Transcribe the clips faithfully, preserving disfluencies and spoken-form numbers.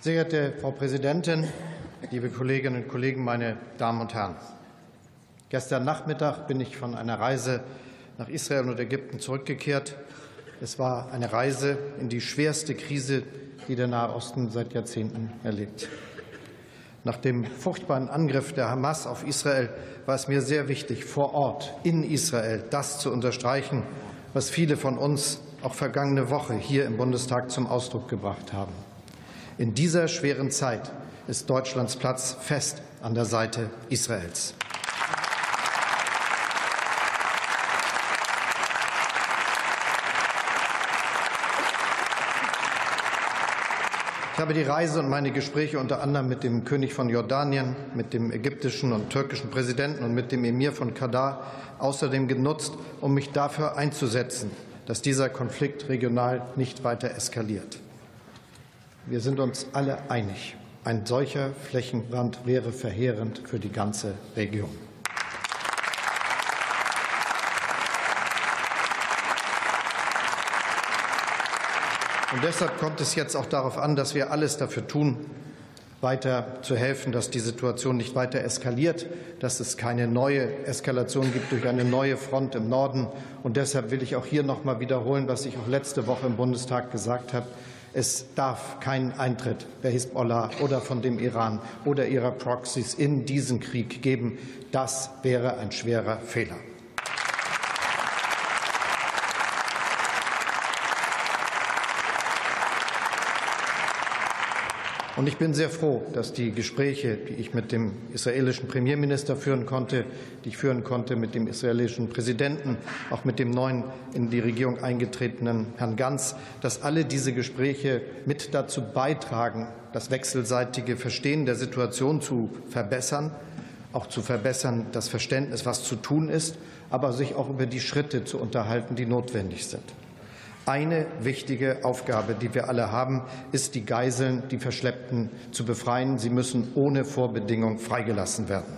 Sehr geehrte Frau Präsidentin, liebe Kolleginnen und Kollegen, meine Damen und Herren! Gestern Nachmittag bin ich von einer Reise nach Israel und Ägypten zurückgekehrt. Es war eine Reise in die schwerste Krise, die der Nahe Osten seit Jahrzehnten erlebt. Nach dem furchtbaren Angriff der Hamas auf Israel war es mir sehr wichtig, vor Ort in Israel das zu unterstreichen, was viele von uns auch vergangene Woche hier im Bundestag zum Ausdruck gebracht haben. In dieser schweren Zeit ist Deutschlands Platz fest an der Seite Israels. Ich habe die Reise und meine Gespräche unter anderem mit dem König von Jordanien, mit dem ägyptischen und türkischen Präsidenten und mit dem Emir von Katar außerdem genutzt, um mich dafür einzusetzen, dass dieser Konflikt regional nicht weiter eskaliert. Wir sind uns alle einig, ein solcher Flächenbrand wäre verheerend für die ganze Region. Und deshalb kommt es jetzt auch darauf an, dass wir alles dafür tun, weiter zu helfen, dass die Situation nicht weiter eskaliert, dass es keine neue Eskalation gibt durch eine neue Front im Norden. Und deshalb will ich auch hier noch mal wiederholen, was ich auch letzte Woche im Bundestag gesagt habe. Es darf keinen Eintritt der Hisbollah oder von dem Iran oder ihrer Proxys in diesen Krieg geben. Das wäre ein schwerer Fehler. Und ich bin sehr froh, dass die Gespräche, die ich mit dem israelischen Premierminister führen konnte, die ich führen konnte mit dem israelischen Präsidenten, auch mit dem neuen in die Regierung eingetretenen Herrn Gantz, dass alle diese Gespräche mit dazu beitragen, das wechselseitige Verstehen der Situation zu verbessern, auch zu verbessern das Verständnis, was zu tun ist, aber sich auch über die Schritte zu unterhalten, die notwendig sind. Eine wichtige Aufgabe, die wir alle haben, ist, die Geiseln, die Verschleppten, zu befreien. Sie müssen ohne Vorbedingung freigelassen werden.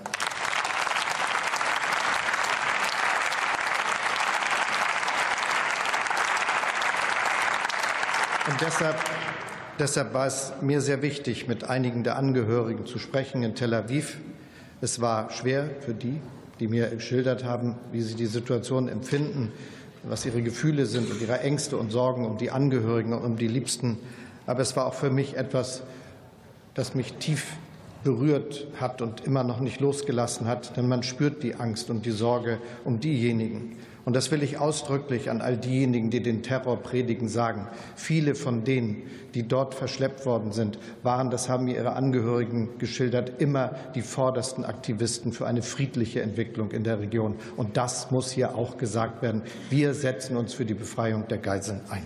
Und deshalb, deshalb war es mir sehr wichtig, mit einigen der Angehörigen zu sprechen in Tel Aviv. Es war schwer für die, die mir geschildert haben, wie sie die Situation empfinden, was ihre Gefühle sind und ihre Ängste und Sorgen um die Angehörigen und um die Liebsten. Aber es war auch für mich etwas, das mich tief berührt hat und immer noch nicht losgelassen hat, denn man spürt die Angst und die Sorge um diejenigen. Und das will ich ausdrücklich an all diejenigen, die den Terror predigen, sagen. Viele von denen, die dort verschleppt worden sind, waren, das haben mir ihre Angehörigen geschildert, immer die vordersten Aktivisten für eine friedliche Entwicklung in der Region. Und das muss hier auch gesagt werden. Wir setzen uns für die Befreiung der Geiseln ein.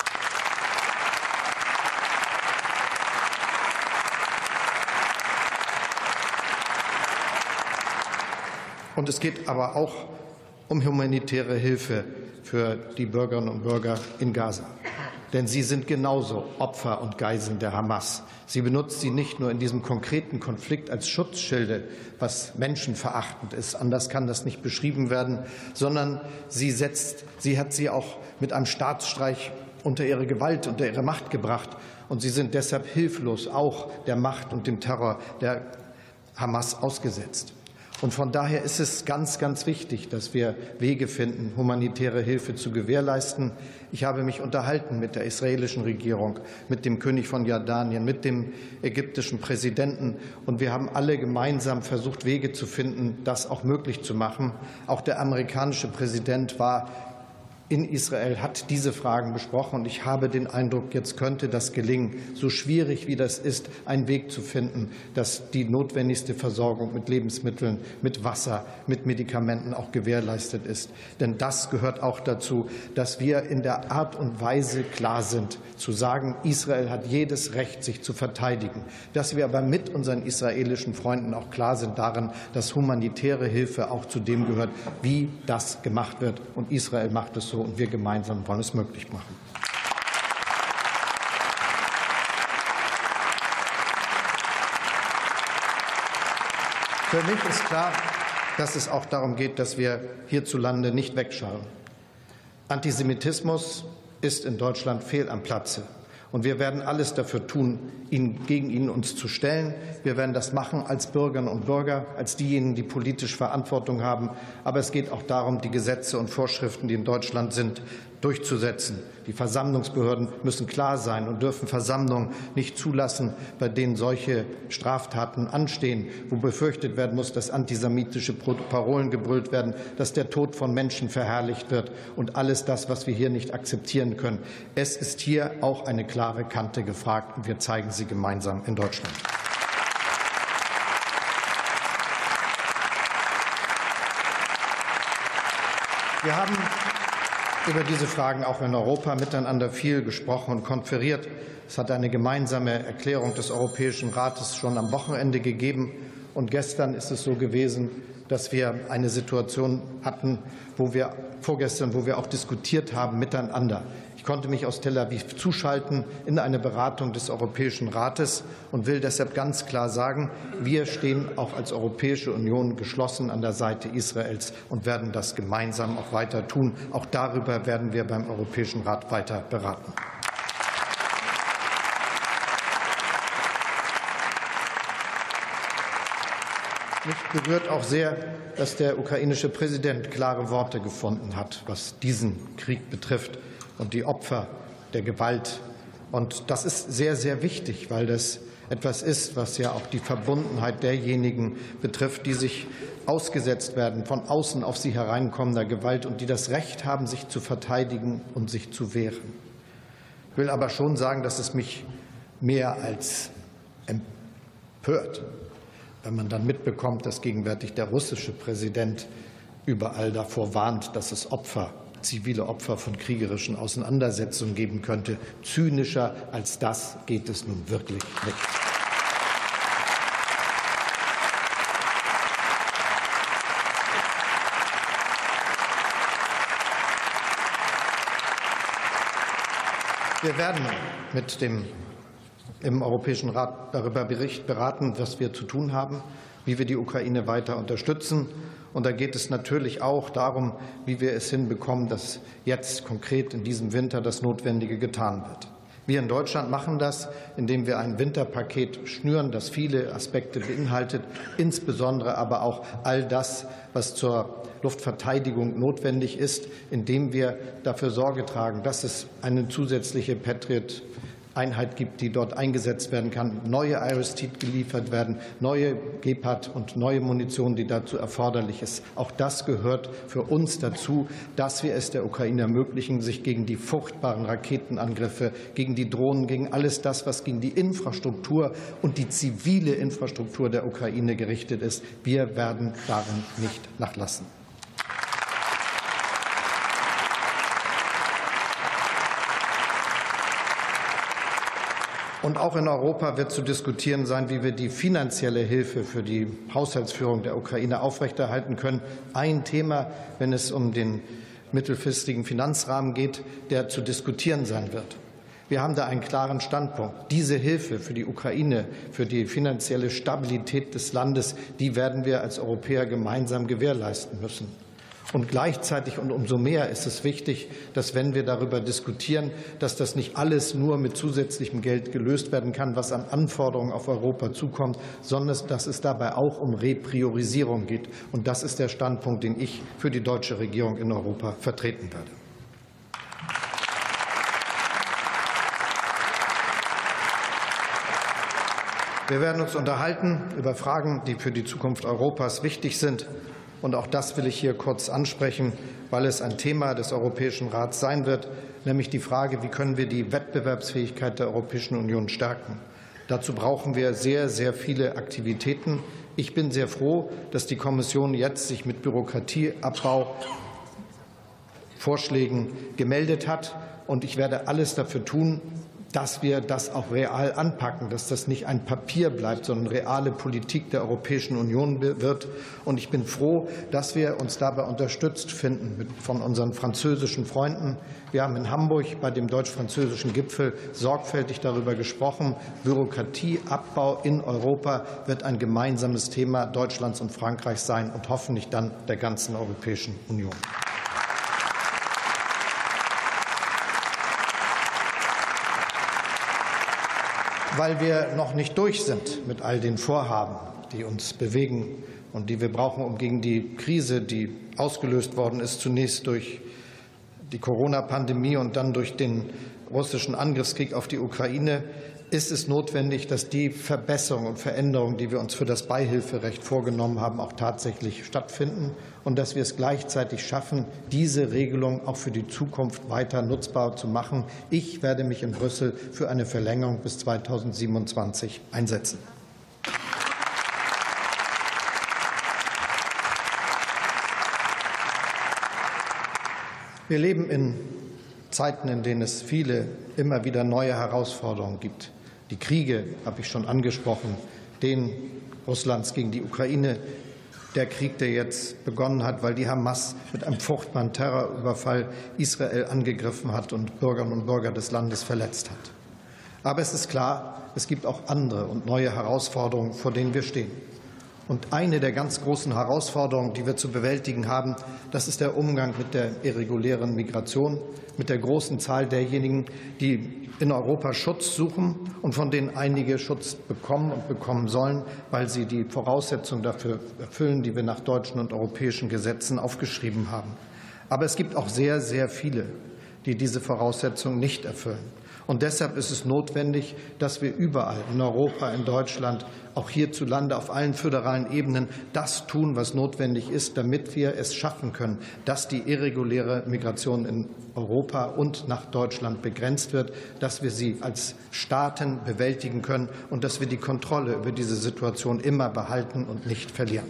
Und es geht aber auch um humanitäre Hilfe für die Bürgerinnen und Bürger in Gaza. Denn sie sind genauso Opfer und Geiseln der Hamas. Sie benutzt sie nicht nur in diesem konkreten Konflikt als Schutzschilde, was menschenverachtend ist, anders kann das nicht beschrieben werden, sondern sie, setzt, sie hat sie auch mit einem Staatsstreich unter ihre Gewalt, unter ihre Macht gebracht. Und sie sind deshalb hilflos auch der Macht und dem Terror der Hamas ausgesetzt. Und von daher ist es ganz, ganz wichtig, dass wir Wege finden, humanitäre Hilfe zu gewährleisten. Ich habe mich unterhalten mit der israelischen Regierung, mit dem König von Jordanien, mit dem ägyptischen Präsidenten. Und wir haben alle gemeinsam versucht, Wege zu finden, das auch möglich zu machen. Auch der amerikanische Präsident war in Israel, hat diese Fragen besprochen. Und ich habe den Eindruck, jetzt könnte das gelingen, so schwierig wie das ist, einen Weg zu finden, dass die notwendigste Versorgung mit Lebensmitteln, mit Wasser, mit Medikamenten auch gewährleistet ist. Denn das gehört auch dazu, dass wir in der Art und Weise klar sind, zu sagen, Israel hat jedes Recht, sich zu verteidigen. Dass wir aber mit unseren israelischen Freunden auch klar sind darin, dass humanitäre Hilfe auch zu dem gehört, wie das gemacht wird. Und Israel macht es so. Und wir gemeinsam wollen es möglich machen. Für mich ist klar, dass es auch darum geht, dass wir hierzulande nicht wegschauen. Antisemitismus ist in Deutschland fehl am Platze. Und wir werden alles dafür tun, ihn, gegen ihn uns zu stellen. Wir werden das machen als Bürgerinnen und Bürger, als diejenigen, die politisch Verantwortung haben. Aber es geht auch darum, die Gesetze und Vorschriften, die in Deutschland sind, durchzusetzen. Die Versammlungsbehörden müssen klar sein und dürfen Versammlungen nicht zulassen, bei denen solche Straftaten anstehen, wo befürchtet werden muss, dass antisemitische Parolen gebrüllt werden, dass der Tod von Menschen verherrlicht wird und alles das, was wir hier nicht akzeptieren können. Es ist hier auch eine klare Kante gefragt, und wir zeigen sie gemeinsam in Deutschland. Wir haben über diese Fragen auch in Europa miteinander viel gesprochen und konferiert. Es hat eine gemeinsame Erklärung des Europäischen Rates schon am Wochenende gegeben. Und gestern ist es so gewesen, dass wir eine Situation hatten, wo wir vorgestern, wo wir auch diskutiert haben miteinander. Ich konnte mich aus Tel Aviv zuschalten in eine Beratung des Europäischen Rates und will deshalb ganz klar sagen, wir stehen auch als Europäische Union geschlossen an der Seite Israels und werden das gemeinsam auch weiter tun. Auch darüber werden wir beim Europäischen Rat weiter beraten. Mich berührt auch sehr, dass der ukrainische Präsident klare Worte gefunden hat, was diesen Krieg betrifft und die Opfer der Gewalt. Und das ist sehr, sehr wichtig, weil das etwas ist, was ja auch die Verbundenheit derjenigen betrifft, die sich ausgesetzt werden, von außen auf sie hereinkommender Gewalt und die das Recht haben, sich zu verteidigen und sich zu wehren. Ich will aber schon sagen, dass es mich mehr als empört, wenn man dann mitbekommt, dass gegenwärtig der russische Präsident überall davor warnt, dass es Opfer, zivile Opfer von kriegerischen Auseinandersetzungen geben könnte. Zynischer als das geht es nun wirklich nicht. Wir werden mit dem im Europäischen Rat darüber Bericht beraten, was wir zu tun haben, wie wir die Ukraine weiter unterstützen. Und da geht es natürlich auch darum, wie wir es hinbekommen, dass jetzt konkret in diesem Winter das Notwendige getan wird. Wir in Deutschland machen das, indem wir ein Winterpaket schnüren, das viele Aspekte beinhaltet, insbesondere aber auch all das, was zur Luftverteidigung notwendig ist, indem wir dafür Sorge tragen, dass es eine zusätzliche Patriot Einheit gibt, die dort eingesetzt werden kann, neue Iris-T geliefert werden, neue Gepard und neue Munition, die dazu erforderlich ist. Auch das gehört für uns dazu, dass wir es der Ukraine ermöglichen, sich gegen die furchtbaren Raketenangriffe, gegen die Drohnen, gegen alles das, was gegen die Infrastruktur und die zivile Infrastruktur der Ukraine gerichtet ist. Wir werden darin nicht nachlassen. Und auch in Europa wird zu diskutieren sein, wie wir die finanzielle Hilfe für die Haushaltsführung der Ukraine aufrechterhalten können. Ein Thema, wenn es um den mittelfristigen Finanzrahmen geht, der zu diskutieren sein wird. Wir haben da einen klaren Standpunkt. Diese Hilfe für die Ukraine, für die finanzielle Stabilität des Landes, die werden wir als Europäer gemeinsam gewährleisten müssen. Und gleichzeitig und umso mehr ist es wichtig, dass, wenn wir darüber diskutieren, dass das nicht alles nur mit zusätzlichem Geld gelöst werden kann, was an Anforderungen auf Europa zukommt, sondern dass es dabei auch um Repriorisierung geht. Und das ist der Standpunkt, den ich für die deutsche Regierung in Europa vertreten werde. Wir werden uns unterhalten über Fragen, die für die Zukunft Europas wichtig sind. Und auch das will ich hier kurz ansprechen, weil es ein Thema des Europäischen Rats sein wird, nämlich die Frage, wie können wir die Wettbewerbsfähigkeit der Europäischen Union stärken. Dazu brauchen wir sehr, sehr viele Aktivitäten. Ich bin sehr froh, dass die Kommission jetzt sich mit Bürokratieabbau Vorschlägen gemeldet hat. Und ich werde alles dafür tun, dass wir das auch real anpacken, dass das nicht ein Papier bleibt, sondern reale Politik der Europäischen Union wird. Und ich bin froh, dass wir uns dabei unterstützt finden von unseren französischen Freunden. Wir haben in Hamburg bei dem deutsch-französischen Gipfel sorgfältig darüber gesprochen. Bürokratieabbau in Europa wird ein gemeinsames Thema Deutschlands und Frankreichs sein und hoffentlich dann der ganzen Europäischen Union. weil wir noch nicht durch sind mit all den Vorhaben, die uns bewegen und die wir brauchen, um gegen die Krise, die ausgelöst worden ist, zunächst durch die Corona-Pandemie und dann durch den russischen Angriffskrieg auf die Ukraine, ist es notwendig, dass die Verbesserungen und Veränderungen, die wir uns für das Beihilferecht vorgenommen haben, auch tatsächlich stattfinden und dass wir es gleichzeitig schaffen, diese Regelung auch für die Zukunft weiter nutzbar zu machen. Ich werde mich in Brüssel für eine Verlängerung bis zweitausendsiebenundzwanzig einsetzen. Wir leben in Zeiten, in denen es viele immer wieder neue Herausforderungen gibt. Die Kriege habe ich schon angesprochen, den Russlands gegen die Ukraine, der Krieg, der jetzt begonnen hat, weil die Hamas mit einem furchtbaren Terrorüberfall Israel angegriffen hat und Bürgerinnen und Bürger des Landes verletzt hat. Aber es ist klar, es gibt auch andere und neue Herausforderungen, vor denen wir stehen. Und eine der ganz großen Herausforderungen, die wir zu bewältigen haben, das ist der Umgang mit der irregulären Migration, mit der großen Zahl derjenigen, die in Europa Schutz suchen und von denen einige Schutz bekommen und bekommen sollen, weil sie die Voraussetzungen dafür erfüllen, die wir nach deutschen und europäischen Gesetzen aufgeschrieben haben. Aber es gibt auch sehr, sehr viele, die diese Voraussetzungen nicht erfüllen. Und deshalb ist es notwendig, dass wir überall in Europa, in Deutschland, auch hierzulande auf allen föderalen Ebenen das tun, was notwendig ist, damit wir es schaffen können, dass die irreguläre Migration in Europa und nach Deutschland begrenzt wird, dass wir sie als Staaten bewältigen können und dass wir die Kontrolle über diese Situation immer behalten und nicht verlieren.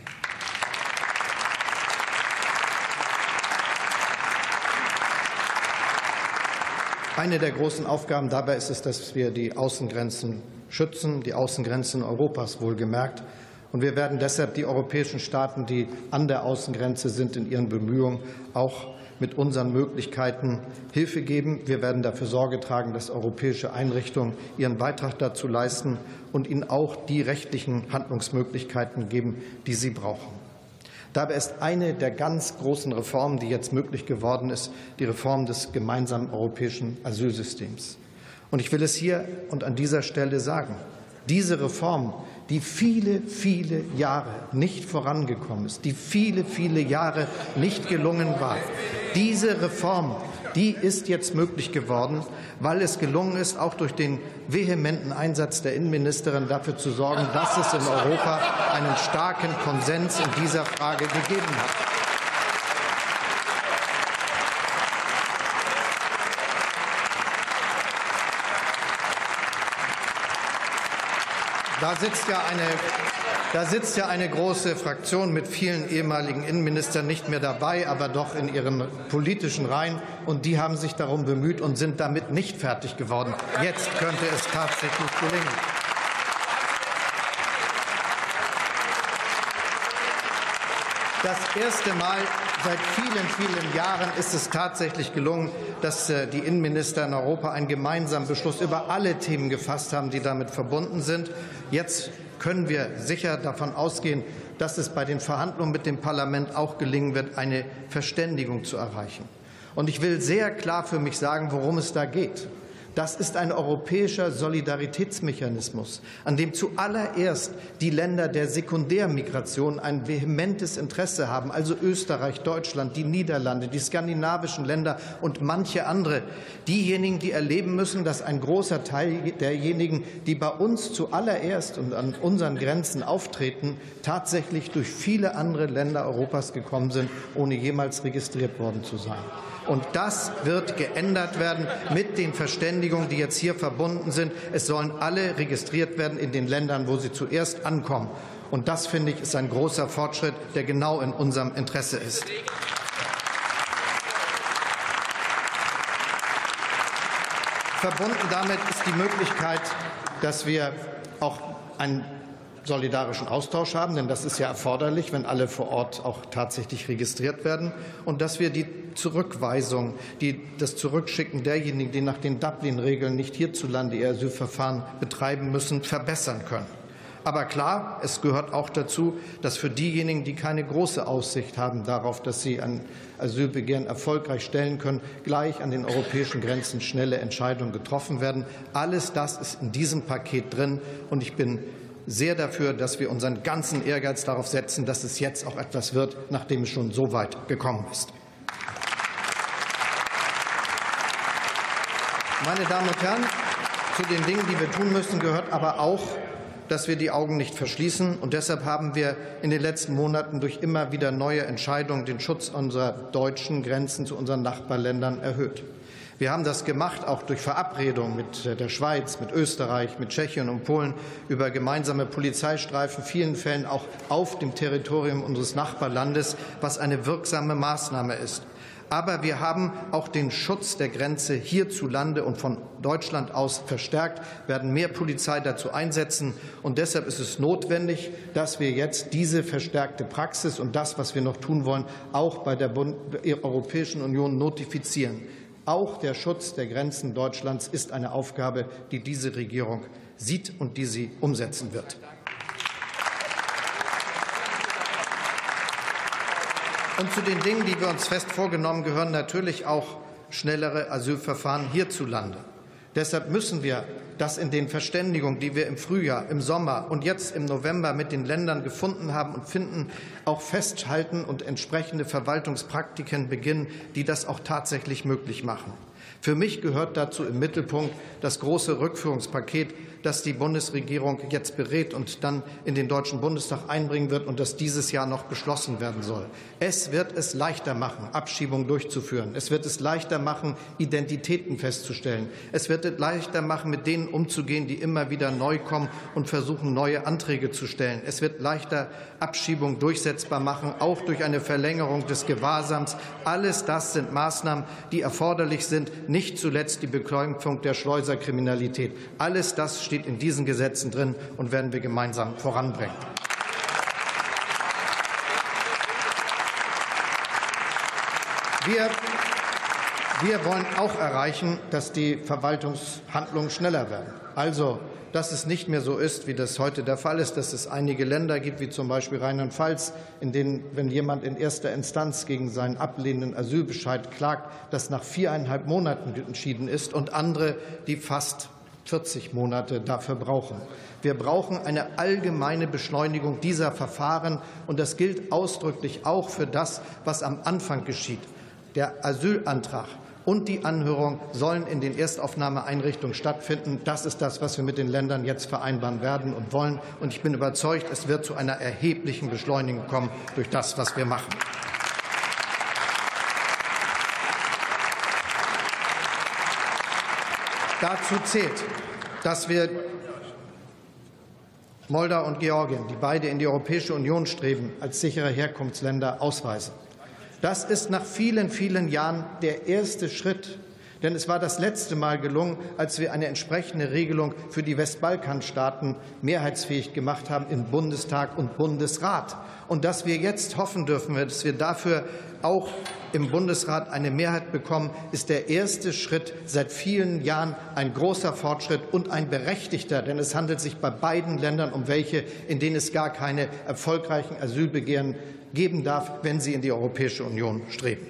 Eine der großen Aufgaben dabei ist es, dass wir die Außengrenzen schützen, die Außengrenzen Europas wohlgemerkt. Und wir werden deshalb die europäischen Staaten, die an der Außengrenze sind, in ihren Bemühungen auch mit unseren Möglichkeiten Hilfe geben. Wir werden dafür Sorge tragen, dass europäische Einrichtungen ihren Beitrag dazu leisten und ihnen auch die rechtlichen Handlungsmöglichkeiten geben, die sie brauchen. Dabei ist eine der ganz großen Reformen, die jetzt möglich geworden ist, die Reform des gemeinsamen europäischen Asylsystems. Und ich will es hier und an dieser Stelle sagen, diese Reform, die viele, viele Jahre nicht vorangekommen ist, die viele, viele Jahre nicht gelungen war, diese Reform, die ist jetzt möglich geworden, weil es gelungen ist, auch durch den vehementen Einsatz der Innenministerin dafür zu sorgen, dass es in Europa einen starken Konsens in dieser Frage gegeben hat. Da sitzt ja eine Da sitzt ja eine große Fraktion mit vielen ehemaligen Innenministern nicht mehr dabei, aber doch in ihren politischen Reihen. Und die haben sich darum bemüht und sind damit nicht fertig geworden. Jetzt könnte es tatsächlich gelingen. Das erste Mal seit vielen, vielen Jahren ist es tatsächlich gelungen, dass die Innenminister in Europa einen gemeinsamen Beschluss über alle Themen gefasst haben, die damit verbunden sind. Jetzt können wir sicher davon ausgehen, dass es bei den Verhandlungen mit dem Parlament auch gelingen wird, eine Verständigung zu erreichen. Und ich will sehr klar für mich sagen, worum es da geht. Das ist ein europäischer Solidaritätsmechanismus, an dem zuallererst die Länder der Sekundärmigration ein vehementes Interesse haben, also Österreich, Deutschland, die Niederlande, die skandinavischen Länder und manche andere. Diejenigen, die erleben müssen, dass ein großer Teil derjenigen, die bei uns zuallererst und an unseren Grenzen auftreten, tatsächlich durch viele andere Länder Europas gekommen sind, ohne jemals registriert worden zu sein. Und das wird geändert werden mit den Verständigungen, die jetzt hier verbunden sind. Es sollen alle registriert werden in den Ländern, wo sie zuerst ankommen. Und das, finde ich, ist ein großer Fortschritt, der genau in unserem Interesse ist. Verbunden damit ist die Möglichkeit, dass wir auch einen solidarischen Austausch haben, denn das ist ja erforderlich, wenn alle vor Ort auch tatsächlich registriert werden, und dass wir die Zurückweisung, die, das Zurückschicken derjenigen, die nach den Dublin-Regeln nicht hierzulande ihr Asylverfahren betreiben müssen, verbessern können. Aber klar, es gehört auch dazu, dass für diejenigen, die keine große Aussicht haben darauf, dass sie ein Asylbegehren erfolgreich stellen können, gleich an den europäischen Grenzen schnelle Entscheidungen getroffen werden. Alles das ist in diesem Paket drin, und ich bin sehr dafür, dass wir unseren ganzen Ehrgeiz darauf setzen, dass es jetzt auch etwas wird, nachdem es schon so weit gekommen ist. Meine Damen und Herren, zu den Dingen, die wir tun müssen, gehört aber auch, dass wir die Augen nicht verschließen. Und deshalb haben wir in den letzten Monaten durch immer wieder neue Entscheidungen den Schutz unserer deutschen Grenzen zu unseren Nachbarländern erhöht. Wir haben das gemacht, auch durch Verabredungen mit der Schweiz, mit Österreich, mit Tschechien und Polen über gemeinsame Polizeistreifen, in vielen Fällen auch auf dem Territorium unseres Nachbarlandes, was eine wirksame Maßnahme ist. Aber wir haben auch den Schutz der Grenze hierzulande und von Deutschland aus verstärkt, werden mehr Polizei dazu einsetzen. Und deshalb ist es notwendig, dass wir jetzt diese verstärkte Praxis und das, was wir noch tun wollen, auch bei der Europäischen Union notifizieren. Auch der Schutz der Grenzen Deutschlands ist eine Aufgabe, die diese Regierung sieht und die sie umsetzen wird. Und zu den Dingen, die wir uns fest vorgenommen, gehören natürlich auch schnellere Asylverfahren hierzulande. Deshalb müssen wir das in den Verständigungen, die wir im Frühjahr, im Sommer und jetzt im November mit den Ländern gefunden haben und finden, auch festhalten und entsprechende Verwaltungspraktiken beginnen, die das auch tatsächlich möglich machen. Für mich gehört dazu im Mittelpunkt das große Rückführungspaket, das die Bundesregierung jetzt berät und dann in den Deutschen Bundestag einbringen wird und das dieses Jahr noch beschlossen werden soll. Es wird es leichter machen, Abschiebungen durchzuführen. Es wird es leichter machen, Identitäten festzustellen. Es wird es leichter machen, mit denen umzugehen, die immer wieder neu kommen und versuchen, neue Anträge zu stellen. Es wird leichter Abschiebungen durchsetzbar machen, auch durch eine Verlängerung des Gewahrsams. Alles das sind Maßnahmen, die erforderlich sind, nicht zuletzt die Bekämpfung der Schleuserkriminalität. Alles das steht in diesen Gesetzen drin und werden wir gemeinsam voranbringen. Wir, wir wollen auch erreichen, dass die Verwaltungshandlungen schneller werden. Also, dass es nicht mehr so ist, wie das heute der Fall ist, dass es einige Länder gibt, wie zum Beispiel Rheinland-Pfalz, in denen, wenn jemand in erster Instanz gegen seinen ablehnenden Asylbescheid klagt, das nach viereinhalb Monaten entschieden ist, und andere, die fast vierzig Monate dafür brauchen. Wir brauchen eine allgemeine Beschleunigung dieser Verfahren, und das gilt ausdrücklich auch für das, was am Anfang geschieht. Der Asylantrag und die Anhörung sollen in den Erstaufnahmeeinrichtungen stattfinden. Das ist das, was wir mit den Ländern jetzt vereinbaren werden und wollen. Und ich bin überzeugt, es wird zu einer erheblichen Beschleunigung kommen durch das, was wir machen. Dazu zählt, dass wir Moldau und Georgien, die beide in die Europäische Union streben, als sichere Herkunftsländer ausweisen. Das ist nach vielen, vielen Jahren der erste Schritt. Denn es war das letzte Mal gelungen, als wir eine entsprechende Regelung für die Westbalkanstaaten mehrheitsfähig gemacht haben im Bundestag und Bundesrat. Und dass wir jetzt hoffen dürfen, dass wir dafür auch im Bundesrat eine Mehrheit bekommen, ist der erste Schritt seit vielen Jahren, ein großer Fortschritt und ein berechtigter. Denn es handelt sich bei beiden Ländern um welche, in denen es gar keine erfolgreichen Asylbegehren geben darf, wenn sie in die Europäische Union streben.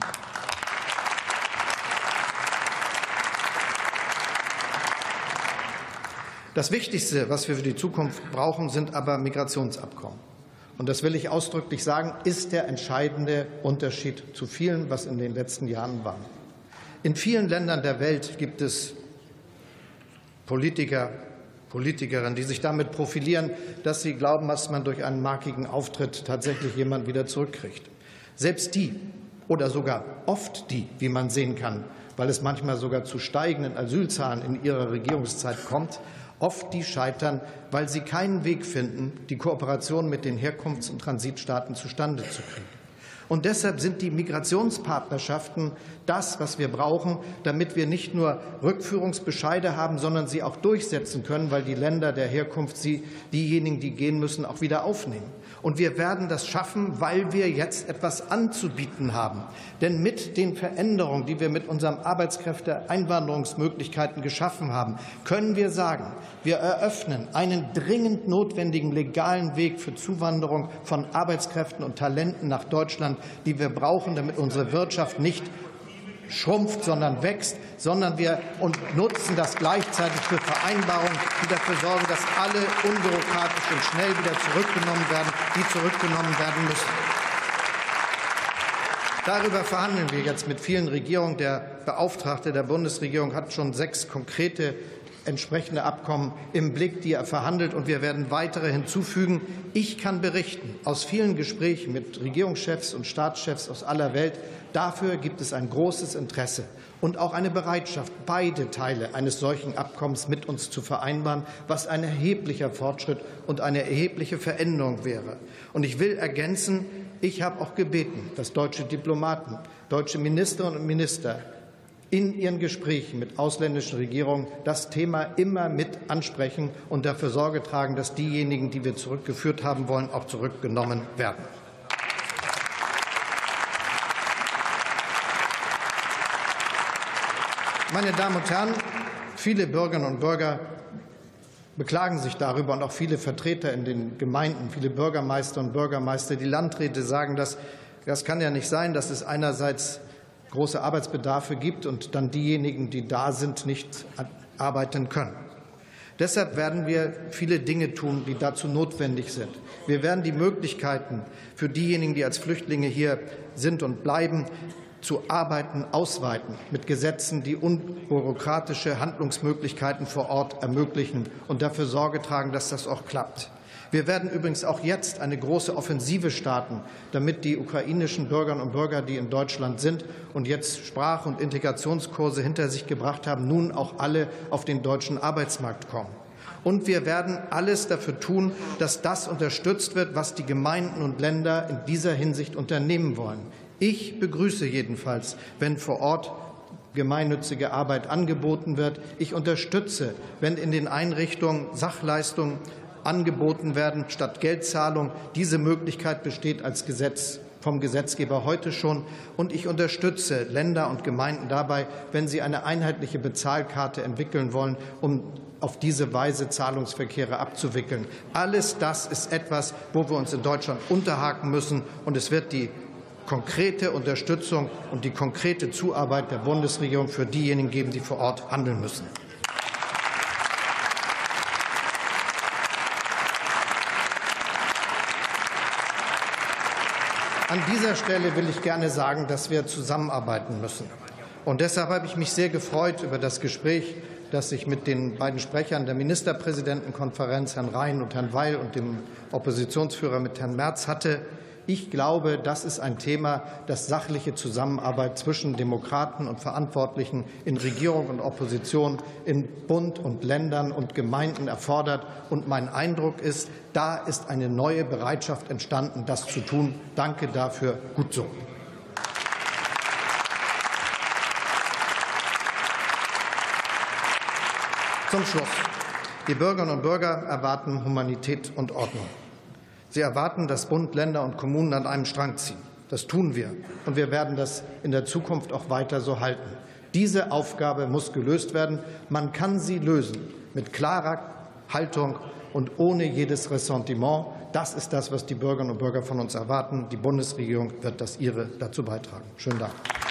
Das Wichtigste, was wir für die Zukunft brauchen, sind aber Migrationsabkommen. Und das will ich ausdrücklich sagen, ist der entscheidende Unterschied zu vielem, was in den letzten Jahren war. In vielen Ländern der Welt gibt es Politiker, Politikerinnen, die sich damit profilieren, dass sie glauben, dass man durch einen markigen Auftritt tatsächlich jemanden wieder zurückkriegt. Selbst die oder sogar oft die, wie man sehen kann, weil es manchmal sogar zu steigenden Asylzahlen in ihrer Regierungszeit kommt, oft die scheitern, weil sie keinen Weg finden, die Kooperation mit den Herkunfts- und Transitstaaten zustande zu kriegen. Und deshalb sind die Migrationspartnerschaften das, was wir brauchen, damit wir nicht nur Rückführungsbescheide haben, sondern sie auch durchsetzen können, weil die Länder der Herkunft sie, diejenigen, die gehen müssen, auch wieder aufnehmen. Und wir werden das schaffen, weil wir jetzt etwas anzubieten haben. Denn mit den Veränderungen, die wir mit unseren Arbeitskräfte-Einwanderungsmöglichkeiten geschaffen haben, können wir sagen, wir eröffnen einen dringend notwendigen legalen Weg für Zuwanderung von Arbeitskräften und Talenten nach Deutschland, die wir brauchen, damit unsere Wirtschaft nicht schrumpft, sondern wächst, sondern wir und nutzen das gleichzeitig für Vereinbarungen, die dafür sorgen, dass alle unbürokratisch und schnell wieder zurückgenommen werden, die zurückgenommen werden müssen. Darüber verhandeln wir jetzt mit vielen Regierungen. Der Beauftragte der Bundesregierung hat schon sechs konkrete entsprechende Abkommen im Blick, die er verhandelt, und wir werden weitere hinzufügen. Ich kann berichten aus vielen Gesprächen mit Regierungschefs und Staatschefs aus aller Welt, dafür gibt es ein großes Interesse und auch eine Bereitschaft, beide Teile eines solchen Abkommens mit uns zu vereinbaren, was ein erheblicher Fortschritt und eine erhebliche Veränderung wäre. Und ich will ergänzen, ich habe auch gebeten, dass deutsche Diplomaten, deutsche Ministerinnen und Minister in ihren Gesprächen mit ausländischen Regierungen das Thema immer mit ansprechen und dafür Sorge tragen, dass diejenigen, die wir zurückgeführt haben wollen, auch zurückgenommen werden. Meine Damen und Herren, viele Bürgerinnen und Bürger beklagen sich darüber und auch viele Vertreter in den Gemeinden, viele Bürgermeister und Bürgermeister, die Landräte sagen, dass das kann ja nicht sein, dass es einerseits große Arbeitsbedarfe gibt und dann diejenigen, die da sind, nicht arbeiten können. Deshalb werden wir viele Dinge tun, die dazu notwendig sind. Wir werden die Möglichkeiten für diejenigen, die als Flüchtlinge hier sind und bleiben, zu arbeiten, ausweiten mit Gesetzen, die unbürokratische Handlungsmöglichkeiten vor Ort ermöglichen und dafür Sorge tragen, dass das auch klappt. Wir werden übrigens auch jetzt eine große Offensive starten, damit die ukrainischen Bürgerinnen und Bürger, die in Deutschland sind und jetzt Sprach- und Integrationskurse hinter sich gebracht haben, nun auch alle auf den deutschen Arbeitsmarkt kommen. Und wir werden alles dafür tun, dass das unterstützt wird, was die Gemeinden und Länder in dieser Hinsicht unternehmen wollen. Ich begrüße jedenfalls, wenn vor Ort gemeinnützige Arbeit angeboten wird. Ich unterstütze, wenn in den Einrichtungen Sachleistungen angeboten werden statt Geldzahlung. Diese Möglichkeit besteht als Gesetz vom Gesetzgeber heute schon. Und ich unterstütze Länder und Gemeinden dabei, wenn sie eine einheitliche Bezahlkarte entwickeln wollen, um auf diese Weise Zahlungsverkehre abzuwickeln. Alles das ist etwas, wo wir uns in Deutschland unterhaken müssen. Und es wird die konkrete Unterstützung und die konkrete Zuarbeit der Bundesregierung für diejenigen geben, die vor Ort handeln müssen. An dieser Stelle will ich gerne sagen, dass wir zusammenarbeiten müssen. Und deshalb habe ich mich sehr gefreut über das Gespräch, das ich mit den beiden Sprechern der Ministerpräsidentenkonferenz, Herrn Rhein und Herrn Weil, und dem Oppositionsführer mit Herrn Merz hatte. Ich glaube, das ist ein Thema, das sachliche Zusammenarbeit zwischen Demokraten und Verantwortlichen in Regierung und Opposition, in Bund und Ländern und Gemeinden erfordert. Und mein Eindruck ist, da ist eine neue Bereitschaft entstanden, das zu tun. Danke dafür. Gut so. Zum Schluss. Die Bürgerinnen und Bürger erwarten Humanität und Ordnung. Sie erwarten, dass Bund, Länder und Kommunen an einem Strang ziehen. Das tun wir, und wir werden das in der Zukunft auch weiter so halten. Diese Aufgabe muss gelöst werden. Man kann sie lösen mit klarer Haltung und ohne jedes Ressentiment. Das ist das, was die Bürgerinnen und Bürger von uns erwarten. Die Bundesregierung wird das ihre dazu beitragen. Schönen Dank.